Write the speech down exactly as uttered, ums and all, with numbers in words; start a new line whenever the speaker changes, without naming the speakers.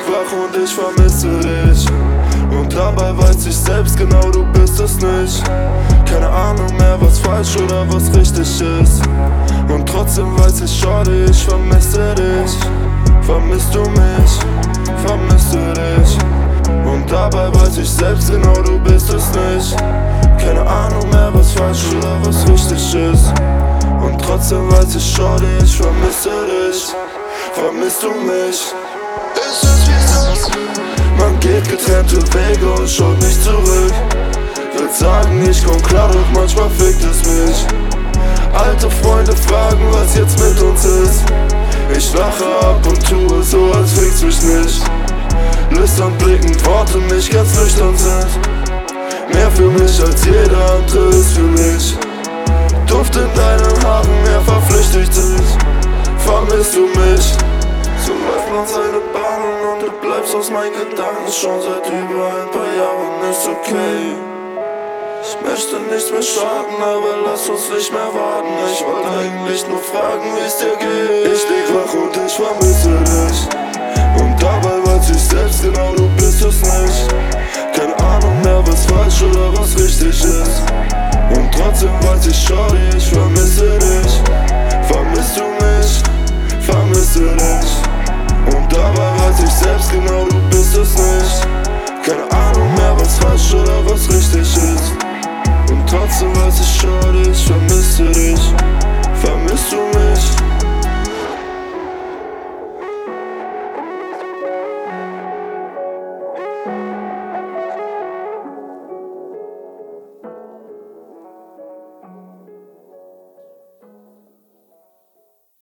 wach und ich vermisse dich. Und dabei weiß ich selbst genau, du bist es nicht. Keine Ahnung mehr, was falsch oder was richtig ist. Und trotzdem weiß ich, schade, ich vermisse dich. Vermisst du mich? Vermisse dich. Und dabei weiß ich selbst genau, du bist es nicht. Keine Ahnung mehr, was falsch oder was richtig ist. Und trotzdem weiß ich, schade, ich vermisse dich. Vermisst du mich? Ist es wie es ist? Man geht getrennte Wege und schaut nicht zurück. Will sagen, ich komm klar, doch manchmal fickt es mich. Alte Freunde fragen, was jetzt mit uns ist. Ich lache ab und tue so, als fickt's mich nicht. Lüstern blickend, Worte nicht ganz nüchtern sind. Mehr für mich als jeder andere ist für mich. Duft in deinen Haaren, mehr verflüchtigt sich. Vermisst du mich? So läuft man seine Bahnen und du bleibst aus meinen Gedanken. Schon seit über ein paar Jahren ist okay. Ich möchte nicht mehr schaden, aber lass uns nicht mehr warten. Ich wollte eigentlich nur fragen, wie es dir geht. Ich lieg wach und ich vermisse dich. Und dabei weiß ich selbst genau, du bist es nicht. Keine Ahnung mehr, was falsch oder was richtig ist. Und trotzdem weiß ich, schade, ich vermisse dich. Vermisst du mich? Vermisse dich. Und dabei weiß ich selbst genau, du bist es nicht. Keine Ahnung mehr, was falsch oder was richtig ist. Und trotzdem weiß ich, schade, ich